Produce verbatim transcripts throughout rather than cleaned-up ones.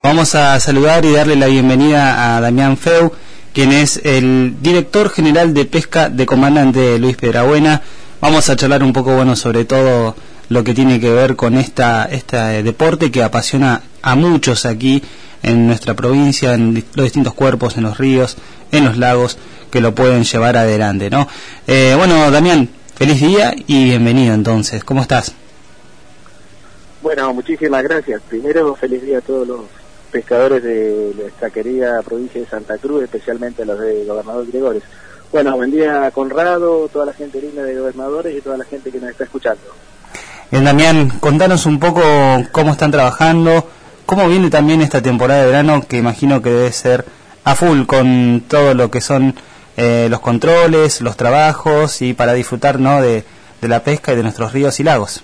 Vamos a saludar y darle la bienvenida a Damián Feu, quien es el director general de pesca de Comandante Luis Piedrabuena. Vamos a charlar un poco, bueno, sobre todo lo que tiene que ver con esta este deporte que apasiona a muchos aquí en nuestra provincia, en los distintos cuerpos, en los ríos, en los lagos, que lo pueden llevar adelante, ¿no? Eh, bueno, Damián, feliz día y bienvenido entonces. ¿Cómo estás? Bueno, muchísimas gracias. Primero, feliz día a todos los pescadores de nuestra querida provincia de Santa Cruz, especialmente a los de Gobernador Gregores. Bueno, buen día a Conrado, toda la gente linda de Gobernadores y toda la gente que nos está escuchando. Bien, Damián, contanos un poco cómo están trabajando, cómo viene también esta temporada de verano, que imagino que debe ser a full con todo lo que son eh, los controles, los trabajos y para disfrutar, ¿no?, de, de la pesca y de nuestros ríos y lagos.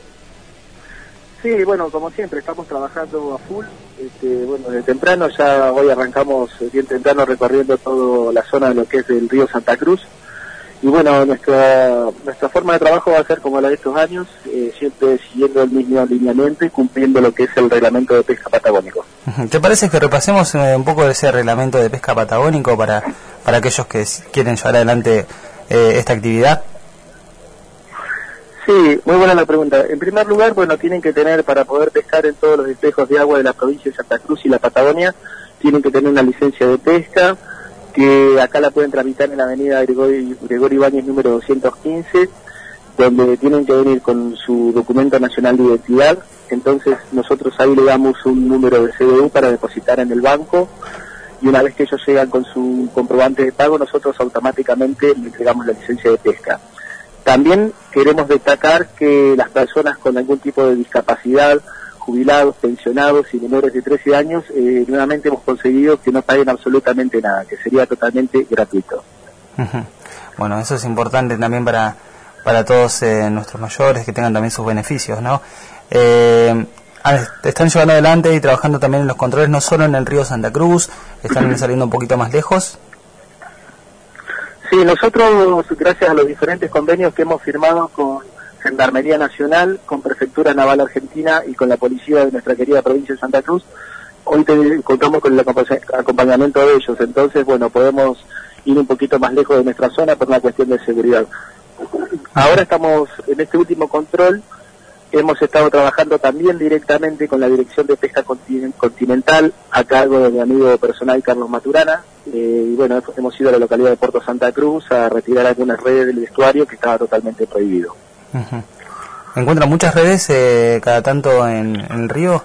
Sí, bueno, como siempre, estamos trabajando a full. Este, bueno, desde temprano, ya hoy arrancamos bien temprano recorriendo toda la zona de lo que es el río Santa Cruz. Y bueno, nuestra nuestra forma de trabajo va a ser como la de estos años, eh, siempre siguiendo el mismo alineamiento y cumpliendo lo que es el reglamento de pesca patagónico. ¿Te parece que repasemos eh, un poco de ese reglamento de pesca patagónico para, para aquellos que quieren llevar adelante eh, esta actividad? Sí, muy buena la pregunta. En primer lugar, bueno, tienen que tener, para poder pescar en todos los espejos de agua de la provincia de Santa Cruz y la Patagonia, tienen que tener una licencia de pesca, que acá la pueden tramitar en la avenida Gregorio, Gregorio Ibáñez número doscientos quince, donde tienen que venir con su documento nacional de identidad. Entonces nosotros ahí le damos un número de C B U para depositar en el banco, y una vez que ellos llegan con su comprobante de pago, nosotros automáticamente le entregamos la licencia de pesca. También queremos destacar que las personas con algún tipo de discapacidad, jubilados, pensionados y menores de trece años, eh, nuevamente hemos conseguido que no paguen absolutamente nada, que sería totalmente gratuito. Uh-huh. Bueno, eso es importante también para para todos eh, nuestros mayores, que tengan también sus beneficios, ¿no? Eh, están llevando adelante y trabajando también en los controles, no solo en el río Santa Cruz, están saliendo un poquito más lejos. Sí, nosotros, gracias a los diferentes convenios que hemos firmado con Gendarmería Nacional, con Prefectura Naval Argentina y con la Policía de nuestra querida provincia de Santa Cruz, hoy te, contamos con el acompañamiento de ellos. Entonces, bueno, podemos ir un poquito más lejos de nuestra zona por una cuestión de seguridad. Ahora estamos en este último control, hemos estado trabajando también directamente con la Dirección de Pesca Continental, a cargo de mi amigo personal Carlos Maturana, eh, y bueno, hemos ido a la localidad de Puerto Santa Cruz a retirar algunas redes del estuario que estaba totalmente prohibido. Uh-huh. ¿Encuentran muchas redes eh, cada tanto en, en el río?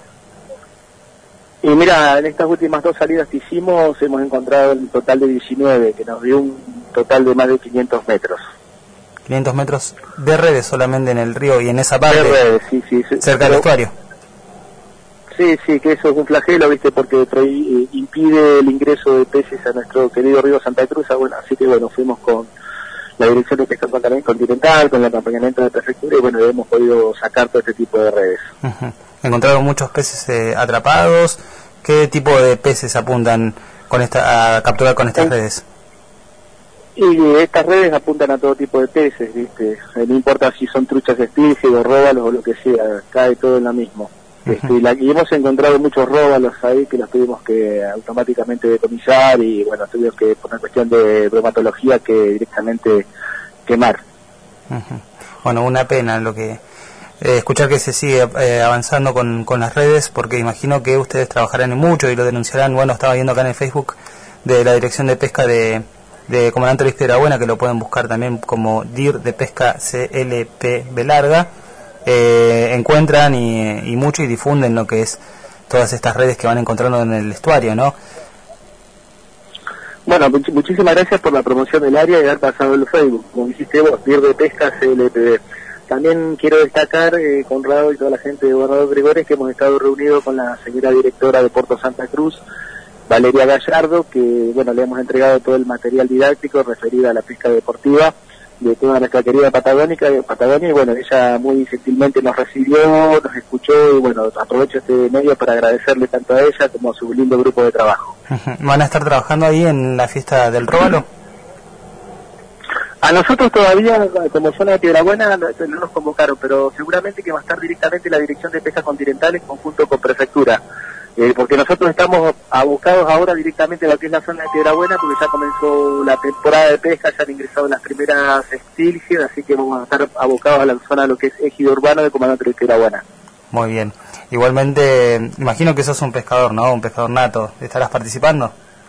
Y mira, en estas últimas dos salidas que hicimos hemos encontrado un total de diecinueve, que nos dio un total de más de quinientos metros. quinientos metros de redes solamente en el río y en esa parte, de redes, sí, sí, sí, cerca del estuario. Sí, sí, que eso es un flagelo, ¿viste? Porque eh, impide el ingreso de peces a nuestro querido río Santa Cruz. Ah, bueno, así que bueno, fuimos con la Dirección de Pesca Continental, con el acompañamiento de la Prefectura, y bueno, hemos podido sacar todo este tipo de redes. Uh-huh. ¿Encontraron muchos peces eh, atrapados? ¿Qué tipo de peces apuntan con esta, a capturar con estas ¿Eh? redes? Y estas redes apuntan a todo tipo de peces, ¿viste? No importa si son truchas estígidos, róbalos o lo que sea, cae todo en lo mismo. Uh-huh. Este, y, la, y hemos encontrado muchos róbalos ahí que los tuvimos que automáticamente decomisar y bueno, tuvimos que, por una cuestión de bromatología, que directamente quemar. Uh-huh. Bueno, una pena lo que eh, escuchar que se sigue eh, avanzando con, con las redes, porque imagino que ustedes trabajarán en mucho y lo denunciarán. Bueno, estaba viendo acá en el Facebook de la Dirección de Pesca de de Comandante Luis Piedrabuena, que lo pueden buscar también como D I R de Pesca C L P B larga, eh, encuentran y, y mucho y difunden lo que es todas estas redes que van encontrando en el estuario, ¿no? Bueno, much muchísimas gracias por la promoción del área y haber pasado el Facebook, como dijiste vos, D I R de Pesca C L P B. También quiero destacar, eh, Conrado y toda la gente de Gobernador Gregores, que hemos estado reunidos con la señora directora de Puerto Santa Cruz, Valeria Gallardo, que bueno, le hemos entregado todo el material didáctico referido a la pesca deportiva de toda nuestra querida Patagónica, Patagonia, y bueno, ella muy gentilmente nos recibió, nos escuchó, y bueno, aprovecho este medio para agradecerle tanto a ella como a su lindo grupo de trabajo. ¿Van a estar trabajando ahí en la fiesta del róbalo? A nosotros todavía, como zona de Piedrabuena, no nos convocaron, pero seguramente que va a estar directamente la Dirección de Pesca Continental en conjunto con Prefectura. Eh, porque nosotros estamos abocados ahora directamente a lo que es la zona de Piedrabuena, porque ya comenzó la temporada de pesca, ya han ingresado las primeras steelhead, así que vamos a estar abocados a la zona de lo que es ejido urbano de Comandante Luis Piedrabuena. Muy bien. Igualmente, imagino que sos un pescador, ¿no? Un pescador nato. ¿Estarás participando?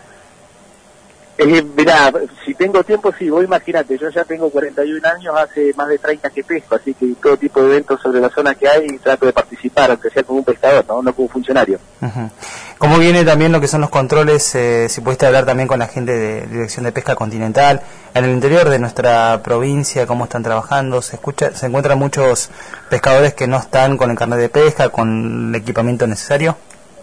Eh, mirá, si tengo tiempo, sí, vos imagínate, yo ya tengo cuarenta y un años, hace más de treinta que pesco, así que todo tipo de eventos sobre la zona que hay trato de participar, aunque sea como un pescador, no, no como un funcionario. Uh-huh. ¿Cómo viene también lo que son los controles? Eh, si pudiste hablar también con la gente de Dirección de Pesca Continental, en el interior de nuestra provincia, cómo están trabajando, se escucha, se encuentran muchos pescadores que no están con el carnet de pesca, con el equipamiento necesario.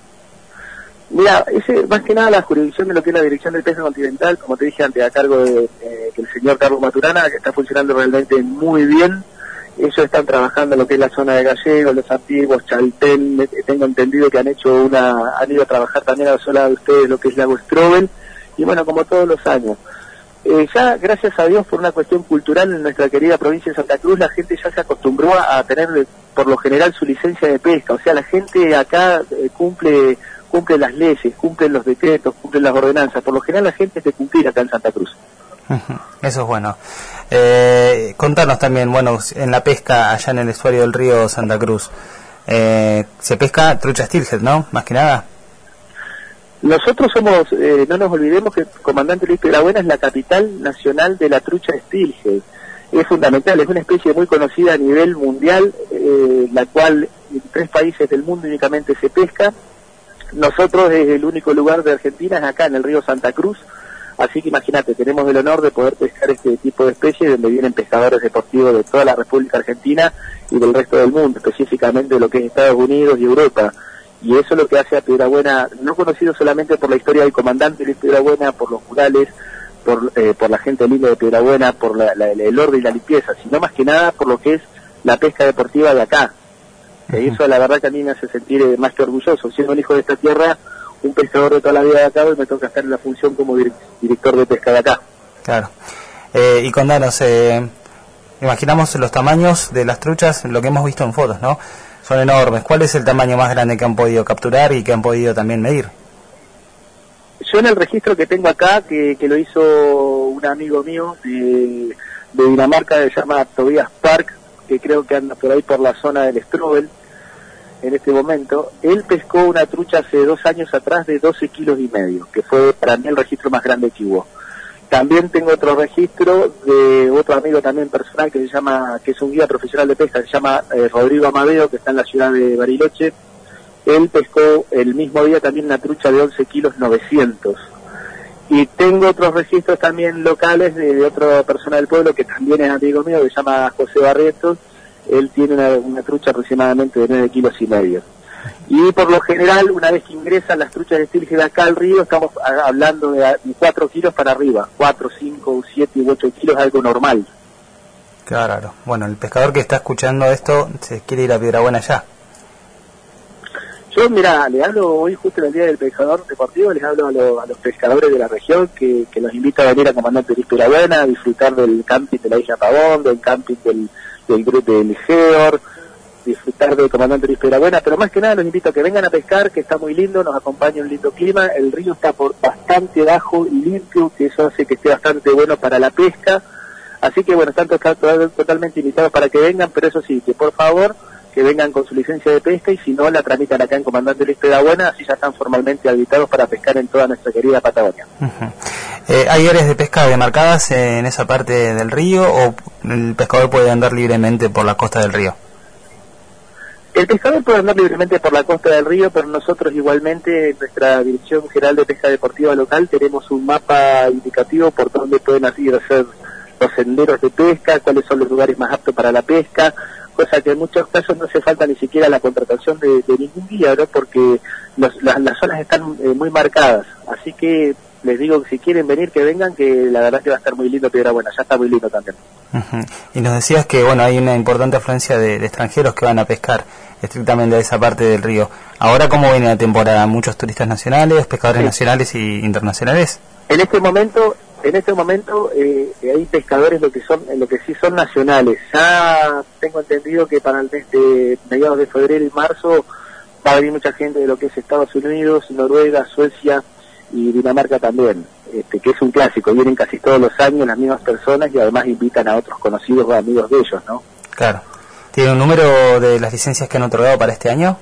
Mira, ese, más que nada la jurisdicción de lo que es la Dirección de Pesca Continental, como te dije antes, a cargo de eh, el señor Carlos Maturana, que está funcionando realmente muy bien. Ellos están trabajando en lo que es la zona de Gallegos, Los Antiguos, Chaltén. Tengo entendido que han hecho una, han ido a trabajar también a la zona de ustedes lo que es Lago Strobel, y bueno, como todos los años. Eh, ya, gracias a Dios, por una cuestión cultural en nuestra querida provincia de Santa Cruz, la gente ya se acostumbró a tener, por lo general, su licencia de pesca. O sea, la gente acá eh, cumple... cumple las leyes, cumplen los decretos, cumplen las ordenanzas. Por lo general la gente es de cumplir acá en Santa Cruz. Eso es bueno. Eh, contanos también, bueno, en la pesca allá en el estuario del río Santa Cruz, eh, se pesca trucha steelhead, ¿no? Más que nada. Nosotros somos, eh, no nos olvidemos que Comandante Luis Piedrabuena es la capital nacional de la trucha steelhead. Es fundamental, es una especie muy conocida a nivel mundial, eh, la cual en tres países del mundo únicamente se pesca. Nosotros, desde el único lugar de Argentina, es acá en el río Santa Cruz, así que imagínate, tenemos el honor de poder pescar este tipo de especies, donde vienen pescadores deportivos de toda la República Argentina y del resto del mundo, específicamente de lo que es Estados Unidos y Europa. Y eso es lo que hace a Piedrabuena, no conocido solamente por la historia del comandante Luis Piedrabuena, por los murales, por, eh, por la gente linda de Piedrabuena, por la, la, el orden y la limpieza, sino más que nada por lo que es la pesca deportiva de acá. Y eso la verdad que a mí me hace sentir eh, más que orgulloso. Siendo un hijo de esta tierra, un pescador de toda la vida de acá, y me toca estar en la función como dir director de pesca de acá. Claro. Eh, y contanos, eh, imaginamos los tamaños de las truchas, lo que hemos visto en fotos, ¿no? Son enormes. ¿Cuál es el tamaño más grande que han podido capturar y que han podido también medir? Yo en el registro que tengo acá, que, que lo hizo un amigo mío de, de Dinamarca, se llama Tobias Park, que creo que anda por ahí por la zona del Strobel, en este momento, él pescó una trucha hace dos años atrás de doce kilos y medio, que fue para mí el registro más grande que hubo. También tengo otro registro de otro amigo también personal que se llama, que es un guía profesional de pesca, se llama eh, Rodrigo Amadeo, que está en la ciudad de Bariloche. Él pescó el mismo día también una trucha de once kilos novecientos. Y tengo otros registros también locales de, de otra persona del pueblo que también es amigo mío, que se llama José Barretos. Él tiene una, una trucha aproximadamente de nueve kilos y medio. Y por lo general, una vez que ingresan las truchas de steelhead acá al río, estamos hablando de cuatro kilos para arriba, cuatro, cinco, siete u ocho kilos, algo normal. Claro, bueno, el pescador que está escuchando esto se quiere ir a Piedrabuena ya. Yo, mira, le hablo hoy justo en el Día del Pescador Deportivo, les hablo a, lo, a los pescadores de la región que, que los invito a venir a Comandante Luis Piedrabuena, a disfrutar del camping de la Isla Pavón, del camping del, del grupo del Geor, disfrutar del Comandante Luis Piedrabuena, pero más que nada los invito a que vengan a pescar, que está muy lindo, nos acompaña un lindo clima, el río está por bastante bajo y limpio, que eso hace que esté bastante bueno para la pesca, así que bueno, están totalmente invitados para que vengan, pero eso sí, que por favor que vengan con su licencia de pesca y si no la tramitan acá en Comandante Luis Piedrabuena, así ya están formalmente habilitados para pescar en toda nuestra querida Patagonia. Uh-huh. eh, ¿Hay áreas de pesca demarcadas en esa parte del río o el pescador puede andar libremente por la costa del río? El pescador puede andar libremente por la costa del río, pero nosotros igualmente en nuestra Dirección General de Pesca Deportiva Local tenemos un mapa indicativo por donde pueden ir a hacer los senderos de pesca, cuáles son los lugares más aptos para la pesca, cosa que en muchos casos no hace falta ni siquiera la contratación de, de ningún guía, ¿no? Porque los, la, las zonas están eh, muy marcadas, así que les digo que si quieren venir que vengan, que la verdad que va a estar muy lindo Piedrabuena, ya está muy lindo también. Uh-huh. Y nos decías que bueno hay una importante afluencia de, de extranjeros que van a pescar estrictamente a esa parte del río. Ahora, ¿cómo viene la temporada? ¿Muchos turistas nacionales, pescadores sí. nacionales y internacionales? En este momento En este momento eh, hay pescadores lo que son, lo que sí son nacionales. Ya tengo entendido que para el mes de mediados de febrero y marzo va a venir mucha gente de lo que es Estados Unidos, Noruega, Suecia y Dinamarca también, este, que es un clásico, vienen casi todos los años las mismas personas y además invitan a otros conocidos o amigos de ellos, ¿no? Claro. ¿Tiene un número de las licencias que han otorgado para este año?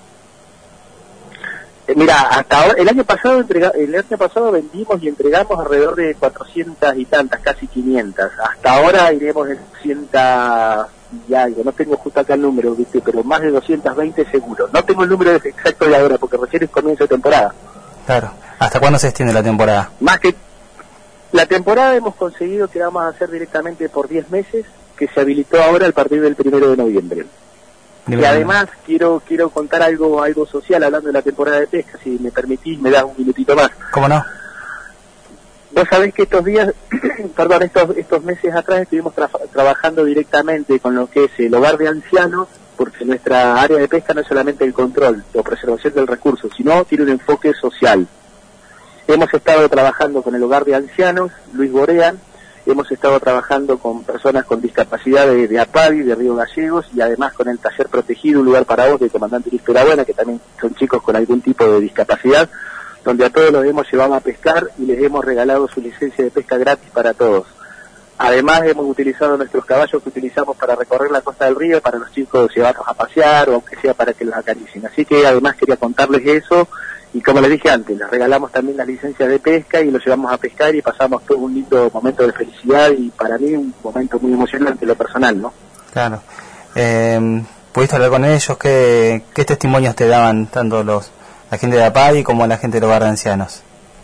Eh, mira, hasta ahora, el año pasado entrega, el año pasado vendimos y entregamos alrededor de cuatrocientas y tantas, casi quinientas. Hasta ahora iremos en doscientas y algo, no tengo justo acá el número, ¿viste? Pero más de doscientas veinte seguro. No tengo el número exacto de ahora porque recién es comienzo de temporada. Claro. ¿Hasta cuándo se extiende la temporada? Más que la temporada hemos conseguido que vamos a hacer directamente por diez meses, que se habilitó ahora a partir del primero de noviembre. Y además quiero quiero contar algo algo social hablando de la temporada de pesca, si me permitís, me das un minutito más. ¿Cómo no? Vos sabés que estos días, perdón, estos estos meses atrás estuvimos tra trabajando directamente con lo que es el hogar de ancianos, porque nuestra área de pesca no es solamente el control o preservación del recurso, sino tiene un enfoque social. Hemos estado trabajando con el hogar de ancianos, Luis Borea, hemos estado trabajando con personas con discapacidad de, de APADI, de Río Gallegos, y además con el taller protegido, Un Lugar para Vos, del comandante Luis Perabuena, que también son chicos con algún tipo de discapacidad, donde a todos los hemos llevado a pescar y les hemos regalado su licencia de pesca gratis para todos. Además hemos utilizado nuestros caballos que utilizamos para recorrer la costa del río, para los chicos llevarlos a pasear o aunque sea para que los acaricien. Así que además quería contarles eso. Y como les dije antes, les regalamos también las licencias de pesca y los llevamos a pescar y pasamos todo un lindo momento de felicidad y para mí un momento muy emocionante en lo personal, ¿no? Claro. Eh, ¿Pudiste hablar con ellos? ¿Qué, qué testimonios te daban tanto los la gente de APADI como la gente del hogar de ancianos?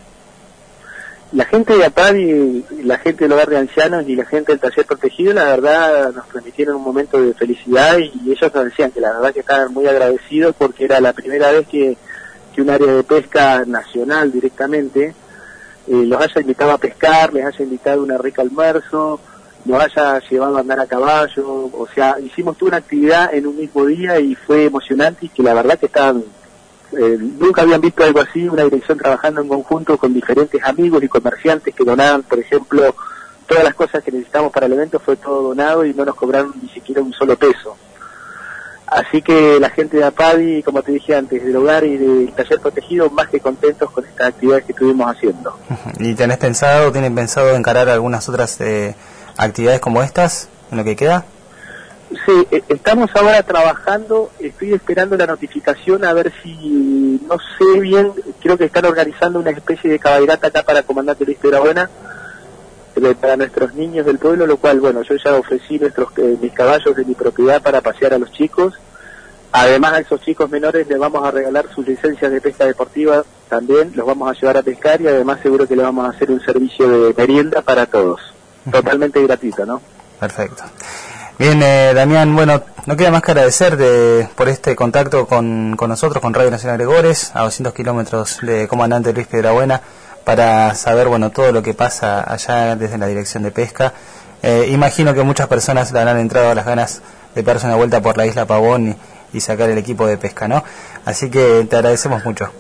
La gente de APADI, la gente del hogar de ancianos y la gente del taller protegido, la verdad nos transmitieron un momento de felicidad y ellos nos decían que la verdad que estaban muy agradecidos porque era la primera vez que que un área de pesca nacional directamente eh, los haya invitado a pescar, les haya invitado a una rica almuerzo, los haya llevado a andar a caballo, o sea, hicimos toda una actividad en un mismo día y fue emocionante y que la verdad que estaban, eh, nunca habían visto algo así, una dirección trabajando en conjunto con diferentes amigos y comerciantes que donaban, por ejemplo, todas las cosas que necesitamos para el evento, fue todo donado y no nos cobraron ni siquiera un solo peso. Así que la gente de APADI, como te dije antes, del hogar y del taller protegido, más que contentos con estas actividades que estuvimos haciendo. ¿Y tenés pensado, tienen pensado encarar algunas otras eh, actividades como estas en lo que queda? Sí, eh, estamos ahora trabajando, estoy esperando la notificación a ver si, no sé bien, creo que están organizando una especie de cabalgata acá para Comandante Luis Perabuena, para nuestros niños del pueblo, lo cual, bueno, yo ya ofrecí nuestros eh, mis caballos de mi propiedad para pasear a los chicos. Además a esos chicos menores les vamos a regalar sus licencias de pesca deportiva también, los vamos a llevar a pescar y además seguro que le vamos a hacer un servicio de merienda para todos, totalmente gratuito, ¿no? Perfecto. Bien, eh, Damián, bueno, no queda más que agradecerte por este contacto con, con nosotros, con Radio Nacional Gregores, a doscientos kilómetros de Comandante Luis Perabuena, para saber, bueno, todo lo que pasa allá desde la dirección de pesca. Eh, imagino que muchas personas le habrán entrado a las ganas de darse una vuelta por la isla Pavón y, y sacar el equipo de pesca, ¿no? Así que te agradecemos mucho.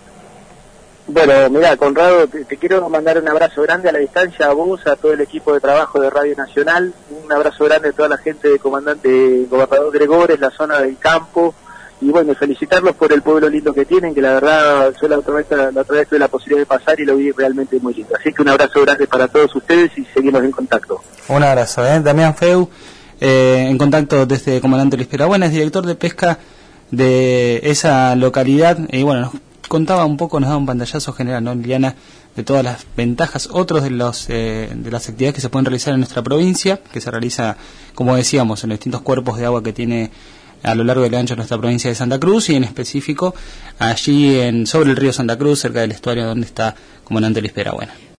Bueno, mira, Conrado, te, te quiero mandar un abrazo grande a la distancia, a vos, a todo el equipo de trabajo de Radio Nacional, un abrazo grande a toda la gente de Comandante Gobernador Gregores, la zona del campo, y bueno, felicitarlos por el pueblo lindo que tienen, que la verdad yo la otra vez, la otra vez tuve la posibilidad de pasar y lo vi realmente muy lindo. Así que un abrazo grande para todos ustedes y seguimos en contacto. Un abrazo, ¿eh? Damián Feu, eh, en contacto desde Comandante Luis Perabuena, es director de pesca de esa localidad, y bueno, nos contaba un poco, nos daba un pantallazo general, ¿no, Liliana?, de todas las ventajas, otros de los eh, de las actividades que se pueden realizar en nuestra provincia, que se realiza, como decíamos, en los distintos cuerpos de agua que tiene a lo largo y ancho de nuestra provincia de Santa Cruz y en específico allí en sobre el río Santa Cruz, cerca del estuario donde está Comandante Luis Perabuena.